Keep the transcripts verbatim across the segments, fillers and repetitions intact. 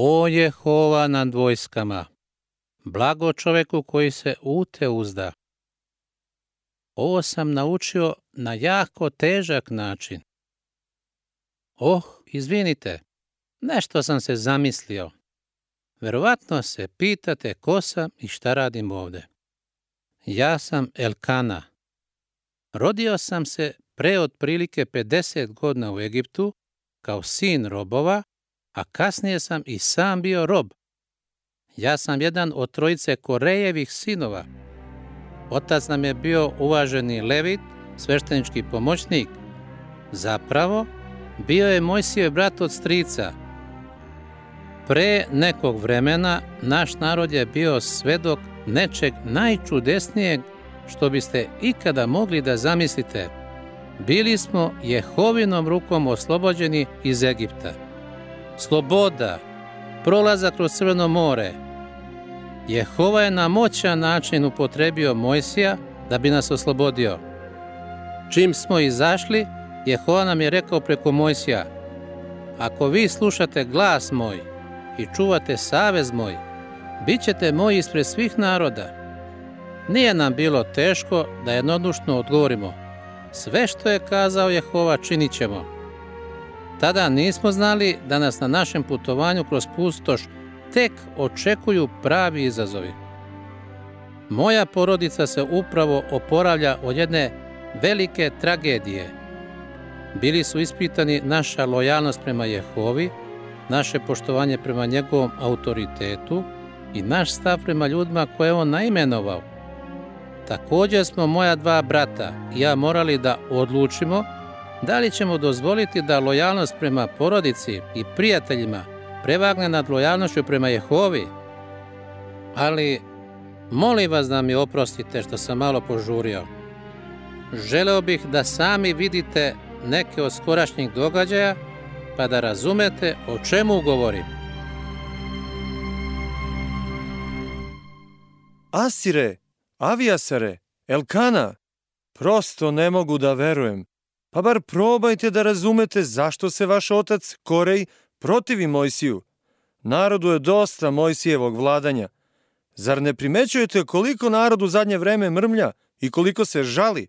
O Jehova nad vojskama, blago čoveku koji se u te uzda. Ovo sam naučio na jako težak način. Oh, izvinite, nešto sam se zamislio. Verovatno se pitate ko sam i šta radim ovde. Ja sam Elkana. Rodio sam se pre otprilike pedeset godina u Egiptu kao sin robova, a kasnije sam i sam bio rob. Ja sam jedan od trojice Korejevih sinova. Otac nam je bio uvaženi Levit, sveštenički pomoćnik. Zapravo, bio je Mojsijev brat od strica. Pre nekog vremena naš narod je bio svedok nečeg najčudesnijeg što biste ikada mogli da zamislite. Bili smo Jehovinom rukom oslobođeni iz Egipta. Sloboda, prolazak kroz Crveno more. Jehova je na moćan način upotrebio Mojsija da bi nas oslobodio. Čim smo izašli, Jehova nam je rekao preko Mojsija: ako vi slušate glas moj i čuvate savez moj, bit ćete moji ispred svih naroda. Nije nam bilo teško da jednodušno odgovorimo: sve što je kazao Jehova činit ćemo. Tada nismo znali da nas na našem putovanju kroz pustoš tek očekuju pravi izazovi. Moja porodica se upravo oporavlja od jedne velike tragedije. Bili su ispitani naša lojalnost prema Jehovi, naše poštovanje prema njegovom autoritetu i naš stav prema ljudima koje je on naimenovao. Također smo moja dva brata i ja morali da odlučimo da li ćemo dozvoliti da lojalnost prema porodici i prijateljima prevagne nad lojalnošću prema Jehovi. Ali molim vas da mi oprostite što sam malo požurio. Želeo bih da sami vidite neke od skorašnjih događaja pa da razumete o čemu govorim. Asire, Avijasare, Elkana, prosto ne mogu da verujem. Pa bar probajte da razumete zašto se vaš otac Korej protivi Mojsiju. Narodu je dosta Mojsijevog vladanja. Zar ne primećujete koliko narod u zadnje vreme mrmlja i koliko se žali?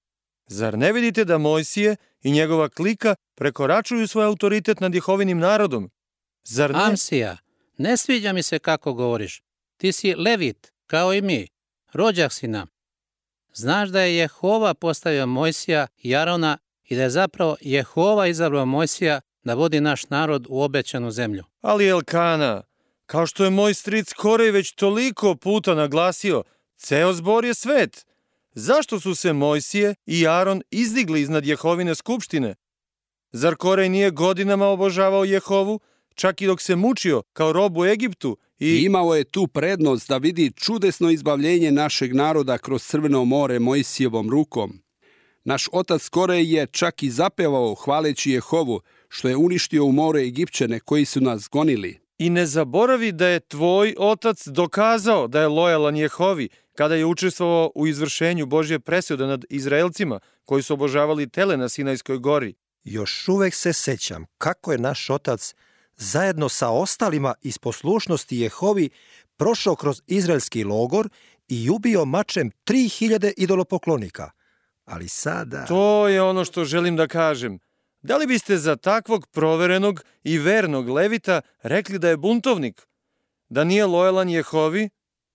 Zar ne vidite da Mojsije i njegova klika prekoračuju svoj autoritet nad Jehovinim narodom? Zar ne... Amsija, ne sviđa mi se kako govoriš. Ti si Levit, kao i mi. Rođak si nam. Znaš da je Jehova postavio Mojsija i Arona i da je zapravo Jehova izabrao Mojsija da vodi naš narod u obećanu zemlju. Ali Elkana, kao što je moj stric Korej već toliko puta naglasio, ceo zbor je svet. Zašto su se Mojsije i Aron izdigli iznad Jehovine skupštine? Zar Korej nije godinama obožavao Jehovu, čak i dok se mučio kao rob u Egiptu? I... I imao je tu prednost da vidi čudesno izbavljenje našeg naroda kroz Crveno more Mojsijevom rukom. Naš otac Korej je čak i zapevao hvaleći Jehovu, što je uništio u more Egipćane koji su nas gonili. I ne zaboravi da je tvoj otac dokazao da je lojalan Jehovi kada je učestvovao u izvršenju Božje presude nad Izraelcima koji su obožavali tele na Sinajskoj gori. Još uvek se sećam kako je naš otac zajedno sa ostalima iz poslušnosti Jehovi prošao kroz izraelski logor i ubio mačem tri hiljade idolopoklonika. Ali sada... To je ono što želim da kažem. Da li biste za takvog proverenog i vernog Levita rekli da je buntovnik? Da nije lojalan Jehovi?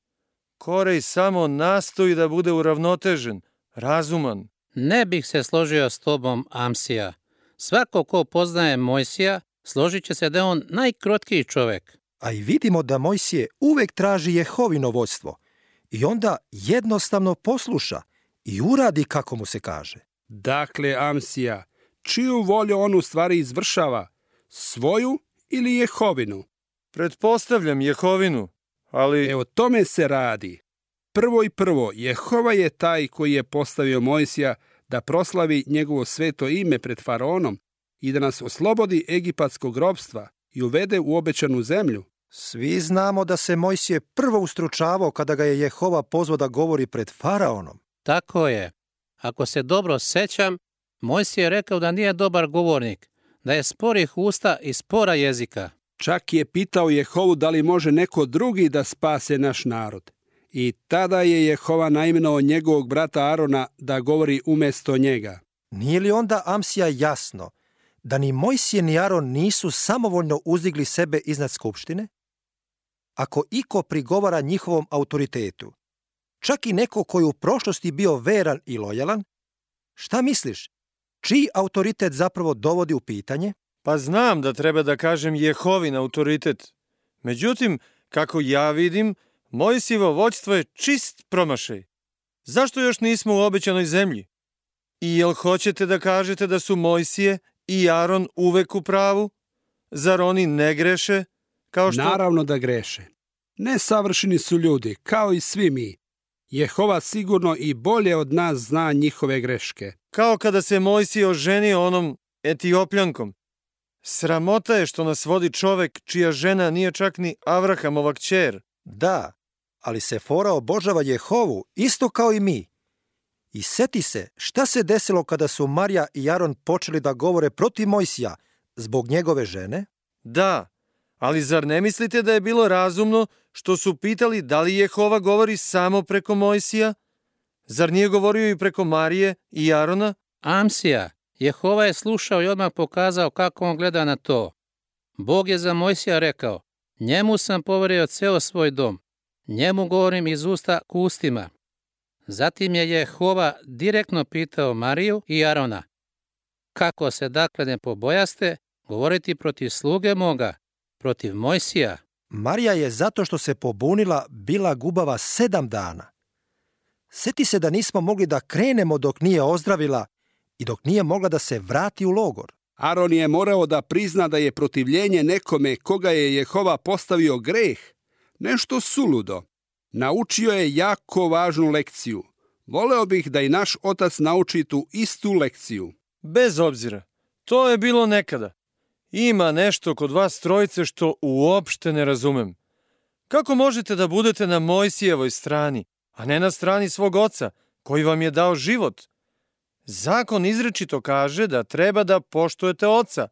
Korej samo nastoji da bude uravnotežen, razuman. Ne bih se složio s tobom, Amsija. Svako ko poznaje Mojsija, složit će se da je on najkrotkiji čovek. A i vidimo da Mojsije uvek traži Jehovino vodstvo i onda jednostavno posluša i uradi kako mu se kaže. Dakle, Amsija, čiju volju on u stvari izvršava? Svoju ili Jehovinu? Pretpostavljam Jehovinu, ali... E, o tome se radi. Prvo i prvo, Jehova je taj koji je postavio Mojsija da proslavi njegovo sveto ime pred faraonom i da nas oslobodi egipatskog ropstva i uvede u obećanu zemlju. Svi znamo da se Mojsije prvo ustručavao kada ga je Jehova pozvao da govori pred faraonom. Tako je. Ako se dobro sećam, Mojsije je rekao da nije dobar govornik, da je sporih usta i spora jezika. Čak je pitao Jehovu da li može neko drugi da spase naš narod. I tada je Jehova naimenovao njegovog brata Arona da govori umjesto njega. Nije li onda Amsija jasno da ni Mojsije ni Aron nisu samovoljno uzdigli sebe iznad skupštine? Ako iko prigovara njihovom autoritetu, čak i neko koji u prošlosti bio veran i lojalan, šta misliš, čiji autoritet zapravo dovodi u pitanje? Pa znam da treba da kažem Jehovin autoritet. Međutim, kako ja vidim, Mojsijevo vođstvo je čist promašaj. Zašto još nismo u obećanoj zemlji? I jel hoćete da kažete da su Mojsije i Aron uvek u pravu? Zar oni ne greše? Kao što... Naravno da greše. Nesavršeni su ljudi, kao i svi mi. Jehova sigurno i bolje od nas zna njihove greške. Kao kada se Mojsije oženio onom Etiopljankom. Sramota je što nas vodi čovek čija žena nije čak ni Avrahamova kćer. Da, ali Sefora obožava Jehovu isto kao i mi. I seti se šta se desilo kada su Marija i Aron počeli da govore protiv Mojsija zbog njegove žene? Da, ali zar ne mislite da je bilo razumno što su pitali da li Jehova govori samo preko Mojsija? Zar nije govorio i preko Marije i Arona? Amsija, Jehova je slušao i odmah pokazao kako on gleda na to. Bog je za Mojsija rekao, njemu sam poverio ceo svoj dom, njemu govorim iz usta k ustima. Zatim je Jehova direktno pitao Mariju i Arona, kako se dakle ne pobojaste govoriti protiv sluge moga, protiv Mojsija? Marija je zato što se pobunila bila gubava sedam dana. Seti se da nismo mogli da krenemo dok nije ozdravila i dok nije mogla da se vrati u logor. Aron je morao da prizna da je protivljenje nekome koga je Jehova postavio greh, nešto suludo. Naučio je jako važnu lekciju. Voleo bih da i naš otac nauči tu istu lekciju. Bez obzira, to je bilo nekada. Ima nešto kod vas trojice što uopšte ne razumem. Kako možete da budete na Mojsijevoj strani, a ne na strani svog oca, koji vam je dao život? Zakon izričito kaže da treba da poštujete oca.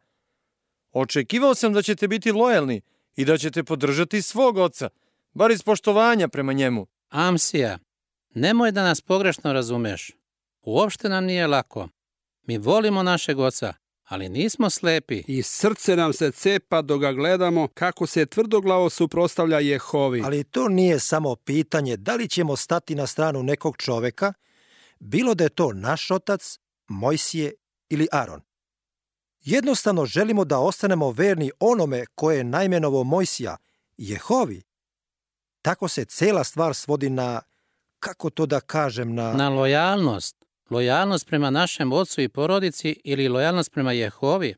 Očekivao sam da ćete biti lojalni i da ćete podržati svog oca, bar iz poštovanja prema njemu. Amsija, nemoj da nas pogrešno razumeš. Uopšte nam nije lako. Mi volimo našeg oca, ali nismo slepi. I srce nam se cepa dok ga gledamo kako se tvrdoglavo suprotstavlja Jehovi. Ali to nije samo pitanje da li ćemo stati na stranu nekog čoveka, bilo da je to naš otac, Mojsije ili Aron. Jednostavno želimo da ostanemo verni onome koje je naimenovo Mojsija, Jehovi. Tako se cela stvar svodi na, kako to da kažem, na... Na lojalnost. Lojalnost prema našem ocu i porodici ili lojalnost prema Jehovi.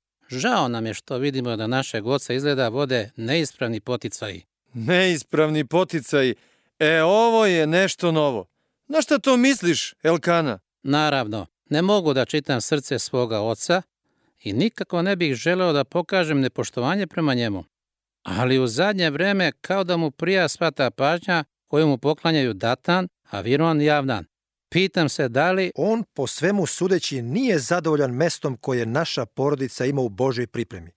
Žao nam je što vidimo da našeg oca izgleda vode neispravni poticaji. Neispravni poticaji? E, ovo je nešto novo. Na šta to misliš, Elkana? Naravno, ne mogu da čitam srce svoga oca i nikako ne bih želeo da pokažem nepoštovanje prema njemu. Ali u zadnje vreme kao da mu prija sva ta pažnja koju mu poklanjaju Datan, Aviron i Avnan. Pitam se da li... On po svemu sudeći nije zadovoljan mestom koje naša porodica ima u Božoj pripremi.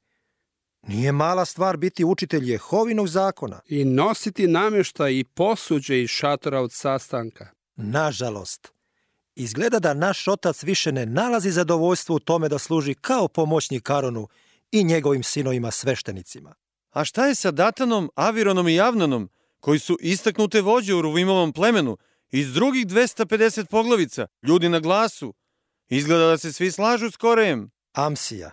Nije mala stvar biti učitelj Jehovinog zakona. I nositi namještaj i posuđe iz šatora od sastanka. Nažalost, izgleda da naš otac više ne nalazi zadovoljstvo u tome da služi kao pomoćnik Aronu i njegovim sinovima sveštenicima. A šta je sa Datanom, Avironom i Avnanom, koji su istaknute vođe u Ruvimovom plemenu, iz drugih dvesta pedeset poglavica, ljudi na glasu? Izgleda da se svi slažu s Korejem. Amsija,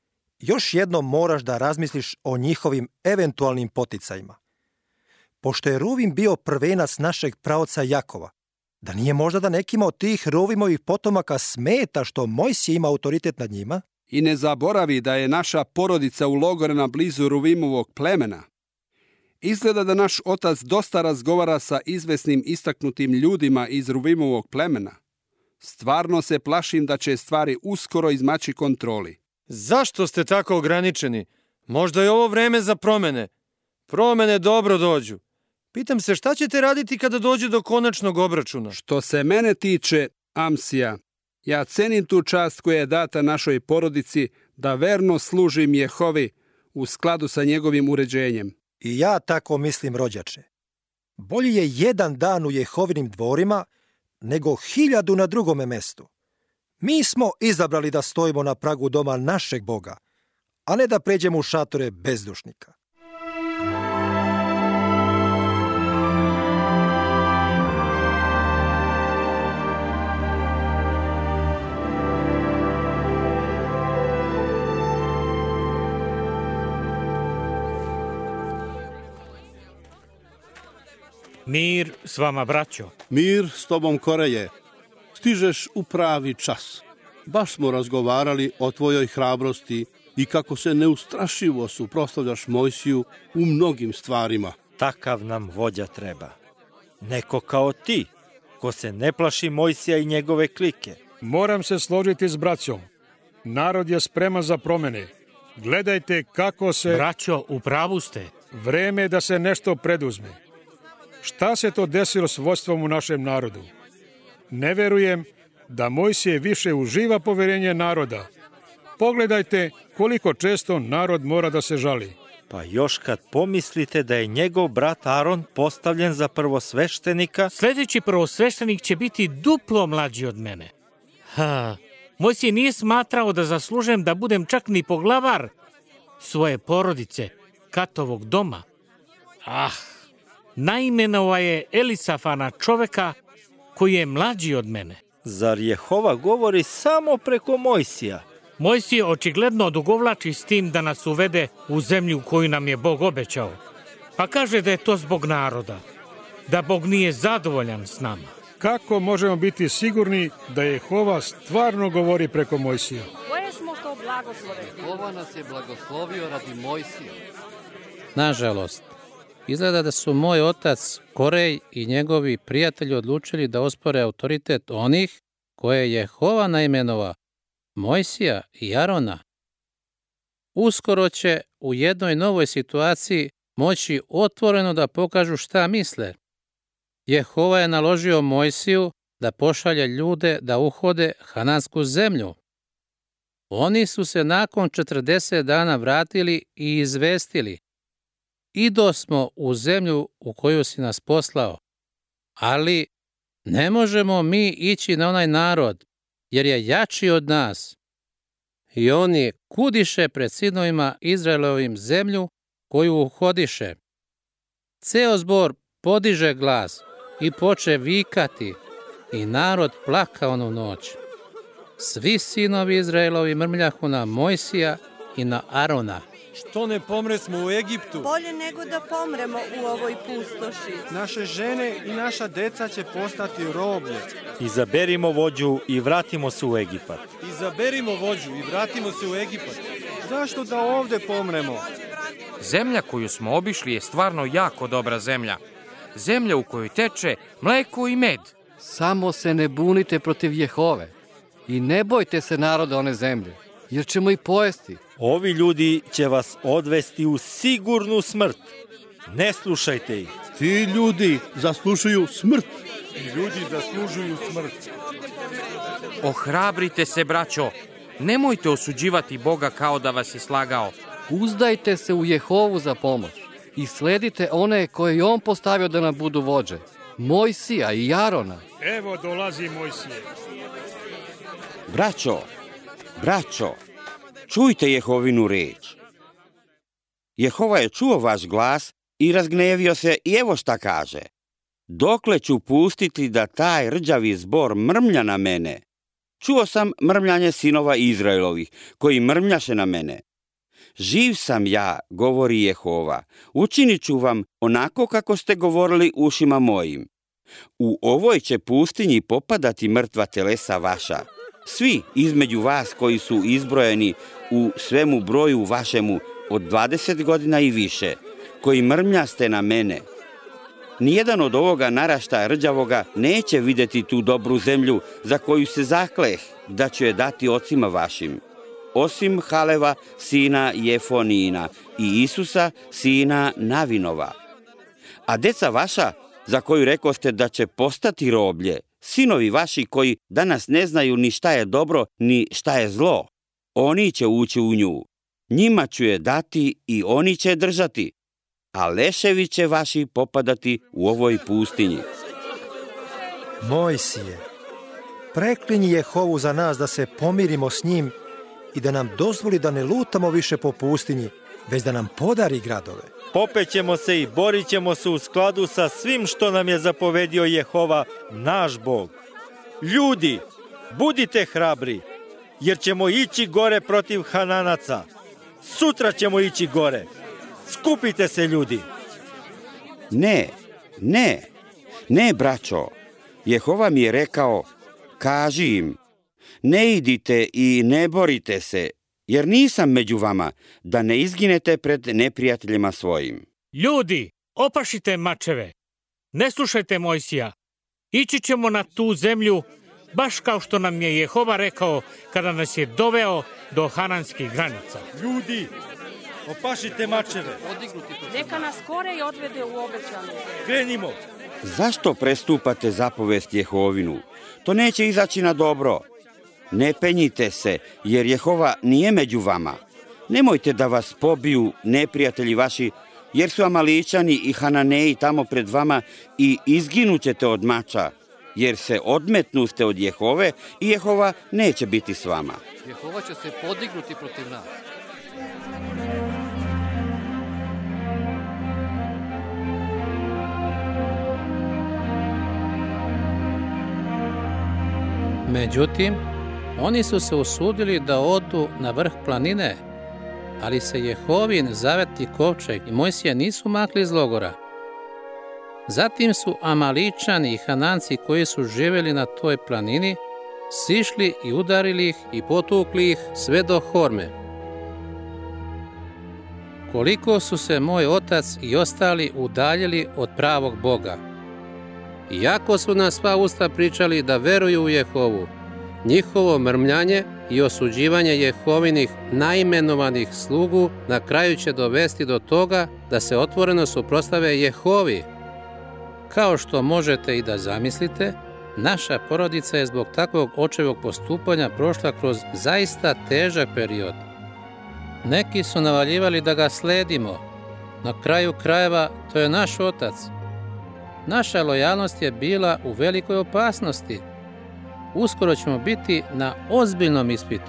još jednom moraš da razmisliš o njihovim eventualnim poticajima. Pošto je Ruvim bio prvenac našeg praoca Jakova, da nije možda da nekima od tih Ruvimovih potomaka smeta što Mojsije ima autoritet nad njima? I ne zaboravi da je naša porodica ulogorena blizu Ruvimovog plemena. Izgleda da naš otac dosta razgovara sa izvesnim istaknutim ljudima iz Ruvimovog plemena. Stvarno se plašim da će stvari uskoro izmaći kontroli. Zašto ste tako ograničeni? Možda je ovo vreme za promene. Promene dobro dođu. Pitam se šta ćete raditi kada dođe do konačnog obračuna? Što se mene tiče, Amsija, ja cenim tu čast koja je data našoj porodici da verno služim Jehovi u skladu sa njegovim uređenjem. I ja tako mislim, rođače. Bolji je jedan dan u Jehovinim dvorima nego hiljadu na drugome mestu. Mi smo izabrali da stojimo na pragu doma našeg Boga, a ne da pređemo u šatore bezdušnika. Mir s vama, braćo. Mir s tobom, Koreje. Stižeš u pravi čas. Baš smo razgovarali o tvojoj hrabrosti i kako se neustrašivo suprotstavljaš Mojsiju u mnogim stvarima. Takav nam vođa treba. Neko kao ti, ko se ne plaši Mojsija i njegove klike. Moram se složiti s braćom. Narod je spreman za promene. Gledajte kako se... Braćo, u pravu ste. Vreme je da se nešto preduzme. Šta se to desilo s vođstvom u našem narodu? Ne verujem da Mojsije više uživa poverenje naroda. Pogledajte koliko često narod mora da se žali. Pa još kad pomislite da je njegov brat Aron postavljen za prvosveštenika... Sljedeći prvosveštenik će biti duplo mlađi od mene. Ha, Mojsije nije smatrao da zaslužujem da budem čak ni poglavar svoje porodice, Katovog doma. Ah, naimenova je Elisafana, čoveka koji je mlađi od mene. Zar Jehova govori samo preko Mojsija? Mojsije očigledno odugovlači s tim da nas uvede u zemlju koju nam je Bog obećao. Pa kaže da je to zbog naroda, da Bog nije zadovoljan s nama. Kako možemo biti sigurni da Jehova stvarno govori preko Mojsija? Jehova nas je blagoslovio radi Mojsija. Nažalost, izgleda da su moj otac Korej i njegovi prijatelji odlučili da ospore autoritet onih koje je Jehova naimenova, Mojsija i Arona. Uskoro će u jednoj novoj situaciji moći otvoreno da pokažu šta misle. Jehova je naložio Mojsiju da pošalje ljude da uhode Hanansku zemlju. Oni su se nakon četrdeset dana vratili i izvestili: ido smo u zemlju u koju si nas poslao, ali ne možemo mi ići na onaj narod, jer je jači od nas. I oni kudiše pred sinovima Izraelovim zemlju koju uhodiše. Ceo zbor podiže glas i poče vikati, i narod plaka onu noć. Svi sinovi Izraelovi mrmljahu na Mojsija i na Arona. Što ne pomre smo u Egiptu? Bolje nego da pomremo u ovoj pustoši. Naše žene i naša deca će postati roblje. Izaberimo vođu i vratimo se u Egipat. Izaberimo vođu i vratimo se u Egipat. Zašto da ovde pomremo? Zemlja koju smo obišli je stvarno jako dobra zemlja. Zemlja u kojoj teče mleko i med. Samo se ne bunite protiv Jehove i ne bojte se naroda one zemlje, jer ćemo ih pojesti. Ovi ljudi će vas odvesti u sigurnu smrt. Ne slušajte ih. Ti ljudi zaslužuju smrt. Ljudi zaslužuju smrt. Ohrabrite se, braćo. Nemojte osuđivati Boga kao da vas je slagao. Uzdajte se u Jehovu za pomoć i sledite one koje je on postavio da nam budu vođe, Mojsija i Arona. Evo dolazi Mojsije. Braćo, braćo, čujte Jehovinu reč. Jehova je čuo vaš glas i razgnevio se, i evo šta kaže: dokle ću pustiti da taj rđavi zbor mrmlja na mene? Čuo sam mrmljanje sinova Izraelovih, koji mrmljaše na mene. Živ sam ja, govori Jehova, učinit ću vam onako kako ste govorili ušima mojim. U ovoj će pustinji popadati mrtva telesa vaša, svi između vas koji su izbrojeni u svemu broju vašemu od dvadeset godina i više, koji mrmljaste na mene. Nijedan od ovoga naraštaja rđavoga neće vidjeti tu dobru zemlju za koju se zakleh da ću je dati ocima vašim, osim Haleva, sina Jefonina, i Isusa, sina Navinova. A deca vaša, za koju rekoste da će postati roblje, sinovi vaši koji danas ne znaju ni šta je dobro, ni šta je zlo, oni će ući u nju. Njima ću je dati i oni će držati, a leševi će vaši popadati u ovoj pustinji. Mojsije, preklinji Jehovu za nas da se pomirimo s njim i da nam dozvoli da ne lutamo više po pustinji, već da nam podari gradove. Popećemo se i borit ćemo se u skladu sa svim što nam je zapovedio Jehova, naš Bog. Ljudi, budite hrabri, jer ćemo ići gore protiv Hananaca. Sutra ćemo ići gore. Skupite se, ljudi. Ne, ne, ne, braćo. Jehova mi je rekao, kaži im, ne idite i ne borite se, jer nisam među vama, da ne izginete pred neprijateljima svojim. Ljudi, opašite mačeve. Ne slušajte Mojsija. Ići ćemo na tu zemlju, baš kao što nam je Jehova rekao kada nas je doveo do hananskih granica. Ljudi, opašite mačeve. Neka nas skore i odvede u obećanu. Krenimo. Zašto prestupate zapovest Jehovinu? To neće izaći na dobro. Ne penjite se, jer Jehova nije među vama. Nemojte da vas pobiju neprijatelji vaši, jer su Amaličani i Hananeji tamo pred vama i izginućete od mača, jer se odmetnuste od Jehove i Jehova neće biti s vama. Jehova će se podignuti protiv nas. Međutim, oni su se usudili da odu na vrh planine, ali se Jehovin zavetni kovčeg i Mojsije nisu makli iz logora. Zatim su Amaličani i Hananci koji su živjeli na toj planini sišli i udarili ih i potukli ih sve do Horme. Koliko su se moj otac i ostali udaljili od pravog Boga. Iako su na sva usta pričali da veruju u Jehovu, njihovo mrmljanje i osuđivanje Jehovinih naimenovanih slugu na kraju će dovesti do toga da se otvoreno suprotstave Jehovi. Kao što možete i da zamislite, naša porodica je zbog takvog očevog postupanja prošla kroz zaista težak period. Neki su navaljivali da ga sledimo. Na kraju krajeva to je naš otac. Naša lojalnost je bila u velikoj opasnosti. Uskoro ćemo biti na ozbiljnom ispitu.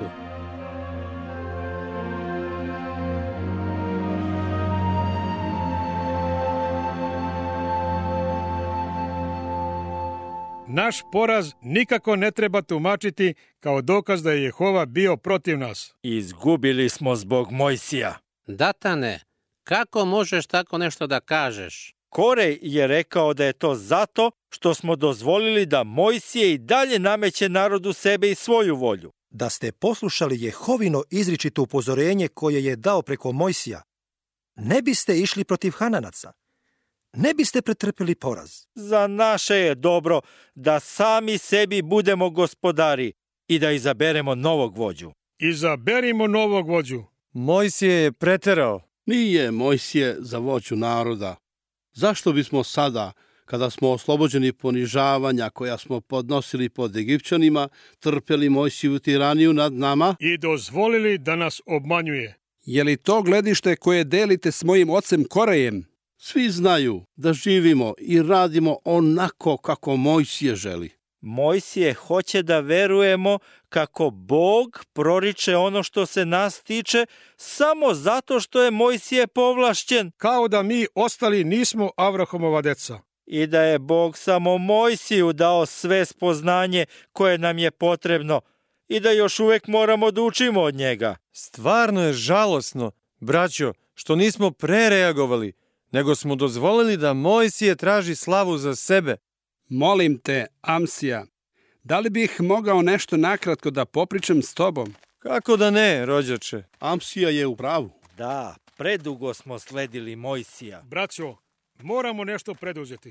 Naš poraz nikako ne treba tumačiti kao dokaz da je Jehova bio protiv nas. Izgubili smo zbog Mojsija. Datane, kako možeš tako nešto da kažeš? Korej je rekao da je to zato što smo dozvolili da Mojsije i dalje nameće narodu sebe i svoju volju. Da ste poslušali Jehovino izričito upozorenje koje je dao preko Mojsija, ne biste išli protiv Hananaca. Ne biste pretrpeli poraz. Za naše je dobro da sami sebi budemo gospodari i da izaberemo novog vođu. Izaberimo novog vođu. Mojsije je preterao. Nije Mojsije za vođu naroda. Zašto bismo sada, kada smo oslobođeni ponižavanja koja smo podnosili pod Egipćanima, trpeli Mojsiju tiraniju nad nama? I dozvolili da nas obmanjuje. Je li to gledište koje delite s mojim ocem Korejem? Svi znaju da živimo i radimo onako kako Mojsije želi. Mojsije hoće da verujemo kako Bog proriče ono što se nas tiče samo zato što je Mojsije povlašćen. Kao da mi ostali nismo Avrahomova deca. I da je Bog samo Mojsiju dao sve spoznanje koje nam je potrebno i da još uvek moramo da učimo od njega. Stvarno je žalosno, braćo, što nismo prereagovali, nego smo dozvolili da Mojsije traži slavu za sebe. Molim te, Amsija, da li bih mogao nešto nakratko da popričam s tobom? Kako da ne, rođače? Amsija je u pravu. Da, predugo smo sledili Mojsija. Braćo, moramo nešto preduzeti.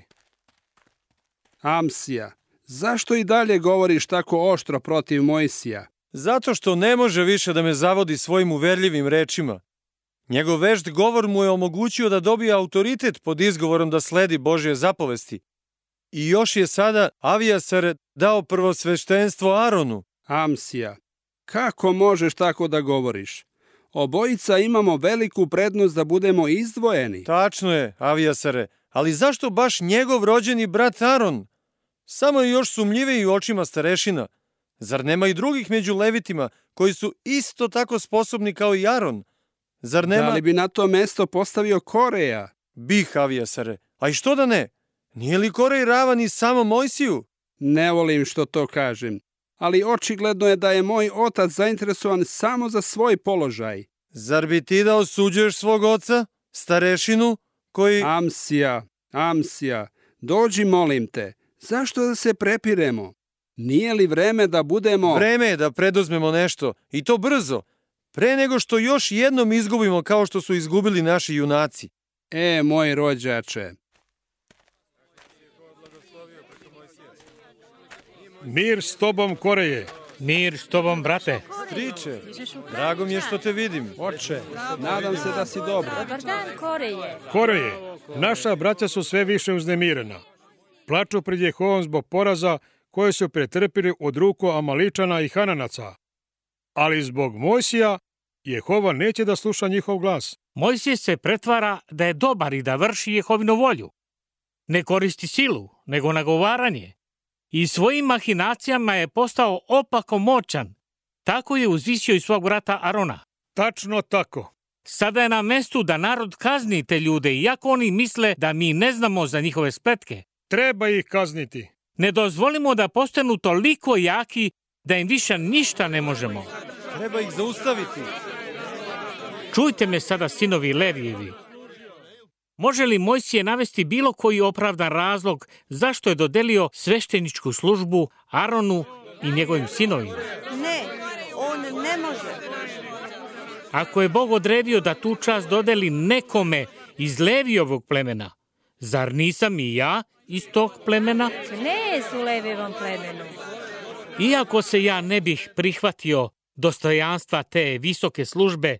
Amsija, zašto i dalje govoriš tako oštro protiv Mojsija? Zato što ne može više da me zavodi svojim uverljivim rečima. Njegov vešt govor mu je omogućio da dobije autoritet pod izgovorom da sledi Božje zapovesti. I još je sada Avijasar dao prvosveštenstvo Aronu. Amsija, kako možeš tako da govoriš? Obojica imamo veliku prednost da budemo izdvojeni. Tačno je, Avijasare, ali zašto baš njegov rođeni brat Aron? Samo je još sumljiviji u očima starešina. Zar nema i drugih među levitima koji su isto tako sposobni kao i Aron? Zar nema... Da li bi na to mesto postavio Koreja? Bih, Avijasare. A i što da ne? Nije li Korej ravan i samo Mojsiju? Ne volim što to kažem, ali očigledno je da je moj otac zainteresovan samo za svoj položaj. Zar bi ti da osuđuješ svog oca, starešinu, koji... Amsija, Amsija, dođi molim te, zašto da se prepiremo? Nije li vreme da budemo... Vreme je da preduzmemo nešto, i to brzo, pre nego što još jednom izgubimo kao što su izgubili naši junaci. E, moj rođače. Mir s tobom, Koreje. Mir s tobom, brate. Striče, drago mi je što te vidim. Oče, nadam se da si dobro. Dobar dan, Koreje. Koreje, naša braća su sve više uznemirena. Plaču pred Jehovom zbog poraza koje su pretrpili od ruku Amaličana i Hananaca. Ali zbog Mojsija, Jehova neće da sluša njihov glas. Mojsije se pretvara da je dobar i da vrši Jehovinu volju. Ne koristi silu, nego nagovaranje. I svojim mahinacijama je postao opako moćan. Tako je uzvisio i svog brata Arona. Tačno tako. Sada je na mestu da narod kazni te ljude, iako oni misle da mi ne znamo za njihove spletke. Treba ih kazniti. Ne dozvolimo da postanu toliko jaki da im više ništa ne možemo. Treba ih zaustaviti. Čujte me sada, sinovi Levijevi. Može li Mojsije navesti bilo koji opravdan razlog zašto je dodelio svešteničku službu Aronu i njegovim sinovima? Ne, on ne može. Ako je Bog odredio da tu čast dodeli nekome iz Levijovog plemena, zar nisam i ja iz tog plemena? Knez u Levijevom plemenu. Iako se ja ne bih prihvatio dostojanstva te visoke službe,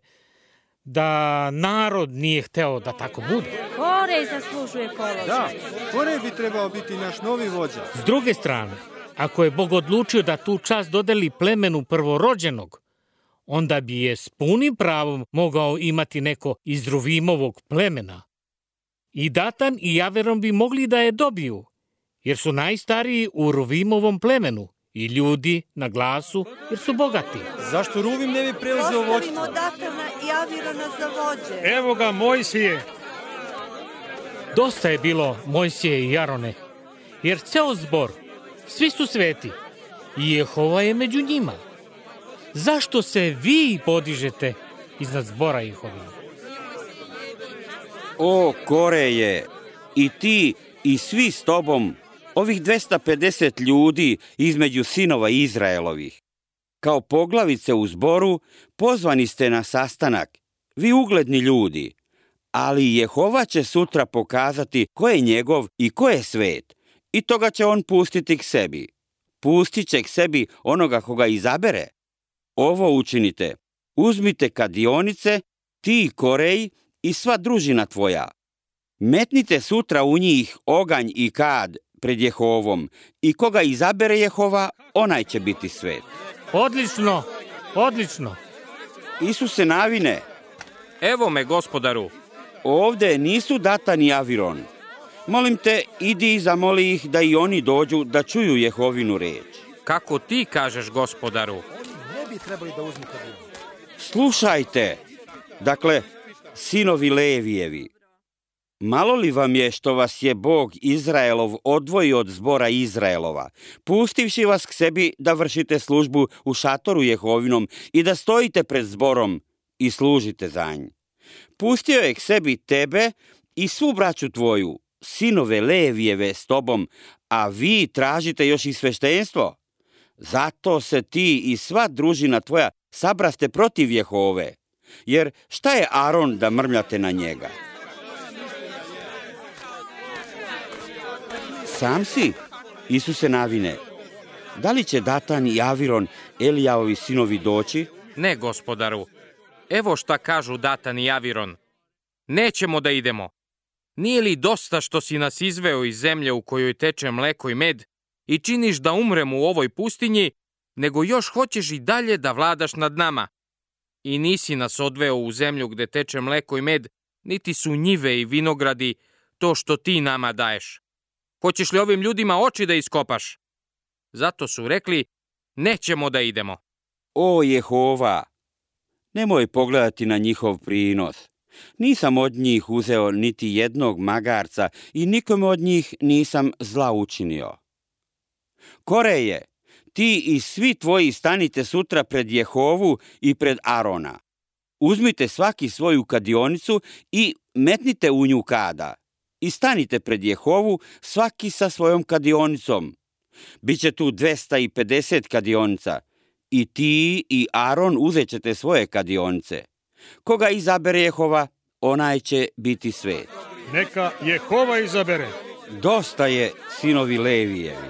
da narod nije hteo da tako bude. Korej zaslužuje položaj. Da, Korej bi trebao biti naš novi vođa. S druge strane, ako je Bog odlučio da tu čast dodeli plemenu prvorođenog, onda bi je s punim pravom mogao imati neko iz Ruvimovog plemena. I Datan i Javeron bi mogli da je dobiju, jer su najstariji u Ruvimovom plemenu i ljudi na glasu, jer su bogati. Zašto Ruvim ne bi preuzeo vođstvo? Postavimo Datana i Avirona za vođe. Evo ga Mojsije. Dosta je bilo Mojsije i Arone, jer ceo zbor, svi su sveti i Jehova je među njima. Zašto se vi podižete iznad zbora Jehovina? O, Koreje, i ti i svi s tobom, ovih dvesta pedeset ljudi između sinova Izraelovih. Kao poglavice u zboru pozvani ste na sastanak, vi ugledni ljudi, ali Jehova će sutra pokazati ko je njegov i ko je svet, i toga će on pustiti k sebi. Pustit će k sebi onoga koga izabere. Ovo učinite, uzmite kadionice, ti Korej i sva družina tvoja. Metnite sutra u njih oganj i kad pred Jehovom, i koga izabere Jehova, onaj će biti svet. Odlično, odlično. Isuse Navine, Evo me, gospodaru. ovde nisu Datan i Aviron. Molim te, idi i zamoli ih da i oni dođu da čuju Jehovinu reč. Kako ti kažeš, gospodaru? Ne bi trebali da uzmu kadionicu. Slušajte, dakle, sinovi Levijevi, malo li vam je što vas je Bog Izraelov odvojio od zbora Izraelova, pustivši vas k sebi da vršite službu u šatoru Jehovinom i da stojite pred zborom i služite za nj. Pustio je k sebi tebe i svu braću tvoju, sinove Levijeve s tobom, a vi tražite još i sveštenstvo. Zato se ti i sva družina tvoja sabraste protiv Jehove, jer šta je Aron da mrmljate na njega? Sam si, Isuse Navine, da li će Datan i Aviron, Elijaovi sinovi, doći? Ne, gospodaru. Evo šta kažu Datan i Aviron. Nećemo da idemo. Nije li dosta što si nas izveo iz zemlje u kojoj teče mleko i med i činiš da umremo u ovoj pustinji, nego još hoćeš i dalje da vladaš nad nama? I nisi nas odveo u zemlju gde teče mleko i med, niti su njive i vinogradi to što ti nama daješ. Hoćeš li ovim ljudima oči da iskopaš? Zato su rekli, nećemo da idemo. O Jehova, nemoj pogledati na njihov prinos. Nisam od njih uzeo niti jednog magarca i nikome od njih nisam zla učinio. Koreje, ti i svi tvoji stanite sutra pred Jehovu i pred Arona. Uzmite svaki svoju kadionicu i metnite u nju kada. I stanite pred Jehovu svaki sa svojom kadionicom. Biće tu dvesta pedeset kadionica. I ti i Aron uzet ćete svoje kadionice. Koga izabere Jehova, onaj će biti svet. Neka Jehova izabere. Dosta je, sinovi Levijevi.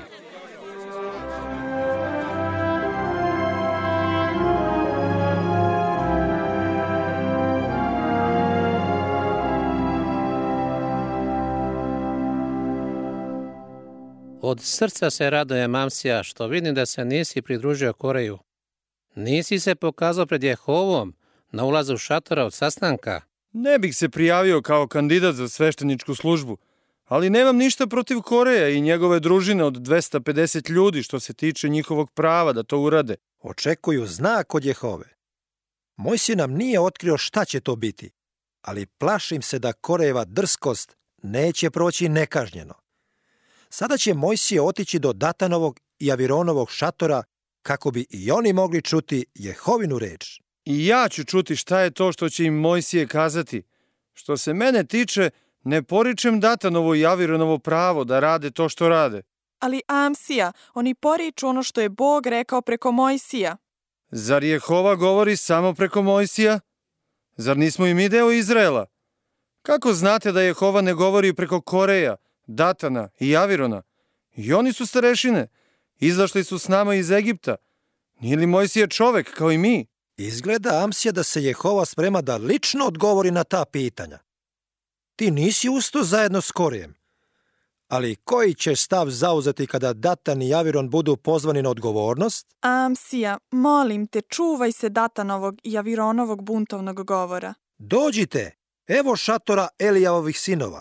Od srca se radujem, Amsija, što vidim da se nisi pridružio Koreju. Nisi se pokazao pred Jehovom na ulazu šatora od sastanka. Ne bih se prijavio kao kandidat za svešteničku službu, ali nemam ništa protiv Koreja i njegove družine od dvesta pedeset ljudi što se tiče njihovog prava da to urade. Očekuju znak od Jehove. Mojsije nam nije otkrio šta će to biti, ali plašim se da Korejeva drskost neće proći nekažnjeno. Sada će Mojsije otići do Datanovog i Avironovog šatora kako bi i oni mogli čuti Jehovinu reč. I ja ću čuti šta je to što će im Mojsije kazati. Što se mene tiče, ne poričem Datanovo i Avironovo pravo da rade to što rade. Ali Amsija, oni poriču ono što je Bog rekao preko Mojsija. Zar Jehova govori samo preko Mojsija? Zar nismo i mi deo Izraela? Kako znate da Jehova ne govori preko Koreja, Datana i Avirona? I oni su starešine. Izašli su s nama iz Egipta. Nije li Mojsije čovek kao i mi? Izgleda, Amsija, da se Jehova sprema da lično odgovori na ta pitanja. Ti nisi usto zajedno s Korejem. Ali koji će stav zauzeti kada Datan i Aviron budu pozvani na odgovornost? Amsija, molim te, čuvaj se Datanovog i Avironovog buntovnog govora. Dođite, evo šatora Elijavovih sinova.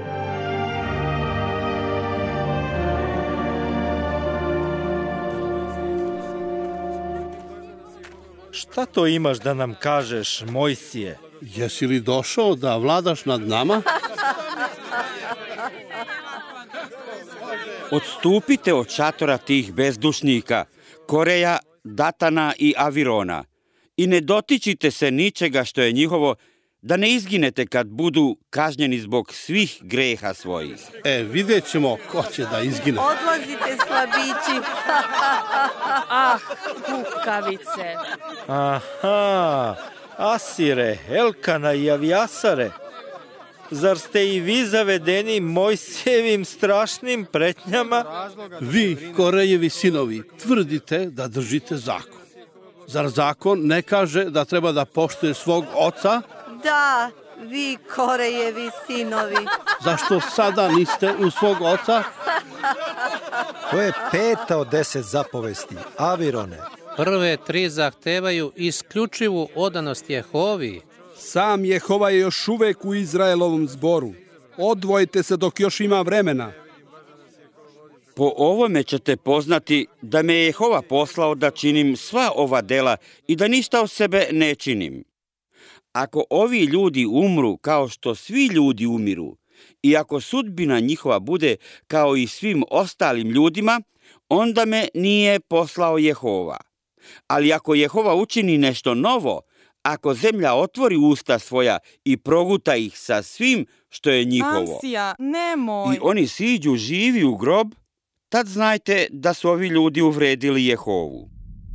Šta to imaš da nam kažeš, Mojsije? Jesi li došao da vladaš nad nama? Odstupite od šatora tih bezdušnika, Koreja, Datana i Avirona, i ne dotičite se ničega što je njihovo, da ne izginete kad budu kažnjeni zbog svih greha svojih. E, vidjet ćemo ko će da izgine. Odlazite, slabići. Ah, kukavice. Aha, Asire, Elkana i Avijasare, zar ste i vi zavedeni Mojsijevim strašnim pretnjama? Vi, Korejevi sinovi, tvrdite da držite zakon. Zar zakon ne kaže da treba da poštuje svog oca? Da, vi Korejevi sinovi. Zašto sada niste u svog oca? To je peta od deset zapovesti, Avirone. Prve tri zahtevaju isključivu odanost Jehovi. Sam Jehova je još uvek u Izraelovom zboru. Odvojite se dok još ima vremena. Po ovome ćete poznati da me je Jehova poslao da činim sva ova dela i da ništa od sebe ne činim. Ako ovi ljudi umru kao što svi ljudi umiru, i ako sudbina njihova bude kao i svim ostalim ljudima, onda me nije poslao Jehova. Ali ako Jehova učini nešto novo, ako zemlja otvori usta svoja i proguta ih sa svim što je njihovo, Amsija, nemoj. i oni siđu živi u grob, tad znajte da su ovi ljudi uvredili Jehovu.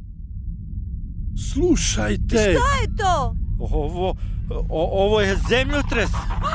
Slušajte. Šta je to? Ovo, o, ovo je zemljotres.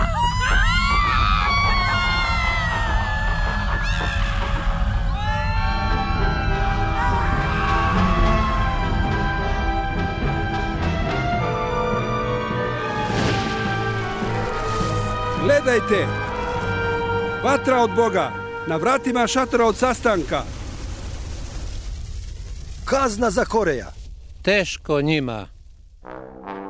Gledajte! Vatra od Boga, na vratima šatora od sastanka. Kazna za Koreja. Teško njima.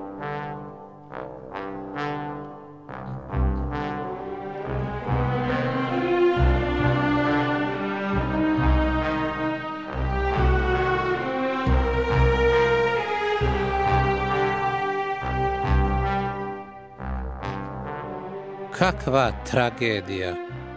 kakva tragedija!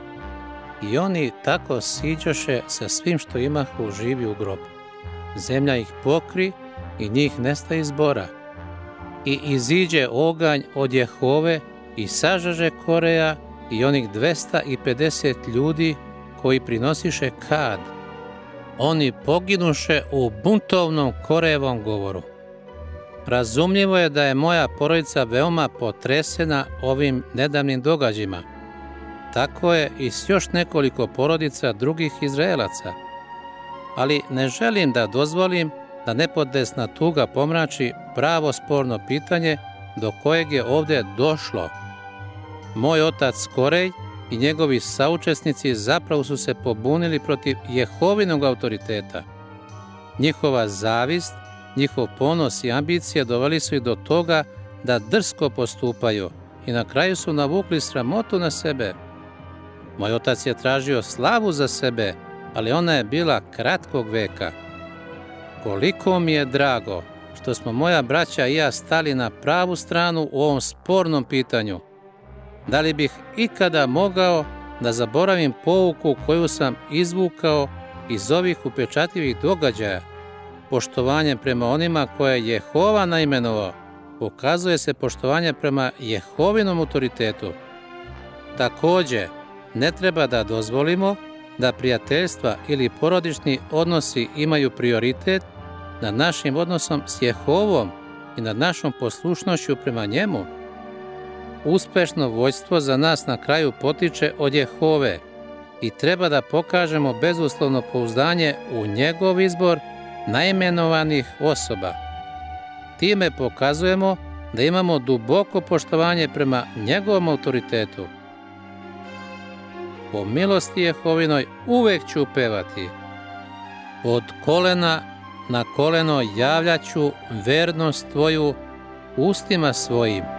I oni tako siđoše sa svim što imahu živi u grob. Zemlja ih pokri i njih nestaje zbora. I iziđe oganj od Jehove i sažaže Koreja i onih dvesta pedeset ljudi koji prinosiše kad. Oni poginuše u buntovnom Korejevom govoru. Razumljivo je da je moja porodica veoma potresena ovim nedavnim događajima. Tako je i s još nekoliko porodica drugih Izraelaca. Ali ne želim da dozvolim da nepodesna tuga pomrači pravo sporno pitanje do kojeg je ovdje došlo. Moj otac Korej i njegovi saučesnici zapravo su se pobunili protiv Jehovinog autoriteta. Njihova zavist, njihov ponos i ambicije doveli su ih do toga da drsko postupaju i na kraju su navukli sramotu na sebe. Moj otac je tražio slavu za sebe, ali ona je bila kratkog veka. Koliko mi je drago što smo moja braća i ja stali na pravu stranu u ovom spornom pitanju. Da li bih ikada mogao da zaboravim pouku koju sam izvukao iz ovih upečatljivih događaja? Poštovanje prema onima koje je Jehova naimenovao, pokazuje se poštovanje prema Jehovinom autoritetu. Takođe, ne treba da dozvolimo da prijateljstva ili porodični odnosi imaju prioritet nad našim odnosom s Jehovom i nad našom poslušnošću prema njemu. Uspešno vođstvo za nas na kraju potiče od Jehove i treba da pokažemo bezuslovno pouzdanje u njegov izbor naimenovanih osoba. Time pokazujemo da imamo duboko poštovanje prema njegovom autoritetu. Po milosti Jehovinoj uvek ću pevati. Od kolena na koleno javljaću vernost tvoju ustima svojim.